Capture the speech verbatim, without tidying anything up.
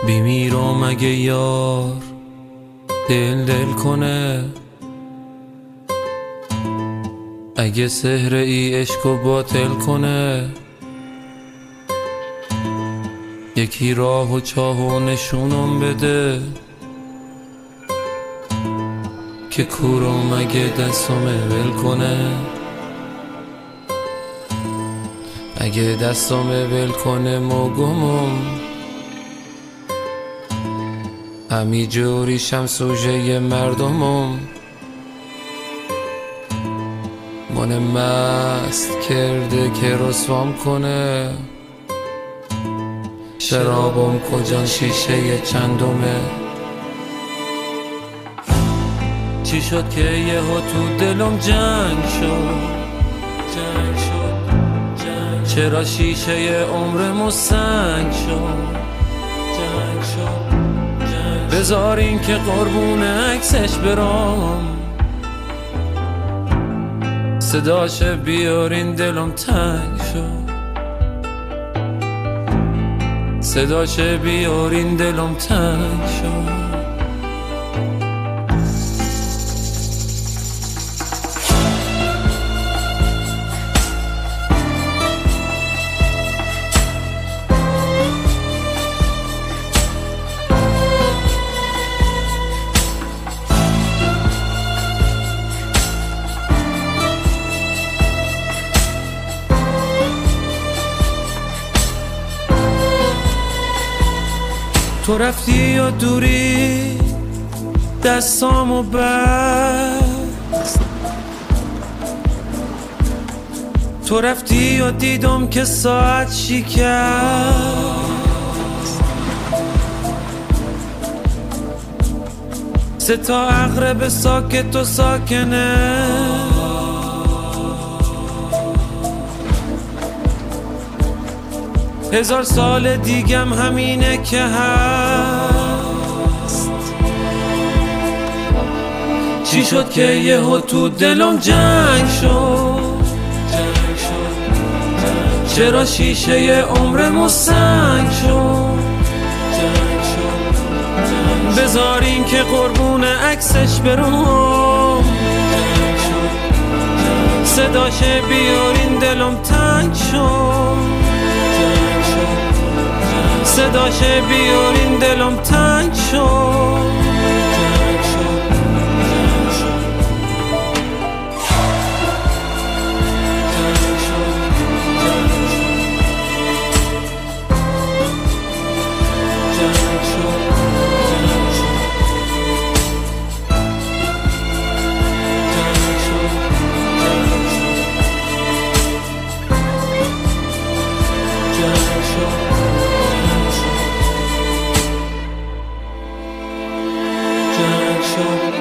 بیمیرم اگه یار دل دل کنه، اگه سحر ای عشقو باطل کنه. یکی راه و چاه و نشونم بده که کورم اگه دستم ول کنه. اگه دستم ول کنه موگمم همی جوریشم سوژه مردمم. من مست کرده که رسوام کنه، شرابم کجا شیشه چندمه. چی شد که یهو تو دلم جنگ شد، جنگ شد، جنگ. چرا شیشه عمرمو سنگ شد، جنگ شد، جنگ. بذارین که قربون عکسش برام، صداش بیارین دلم تنگ شد، صداش بیارین دلم تنگ شد. تو رفتی یا دوری دستامو بست، تو رفتی یا دیدم که ساعت شکست. سه تا عقرب ساکت و ساکنه، هزار سال دیگم همینه که هست. چی شد که یهو تو دلم جنگ شد، جنگ شد، جنگ. چرا شیشه عمرمو سنگ شد، جنگ شد، جنگ. بذارین که قربون عکسش برم، جنگ شد، جنگ. صداش بیارین دلم تنگ شد، صداش بیارین دلم تنگ شد. Sure.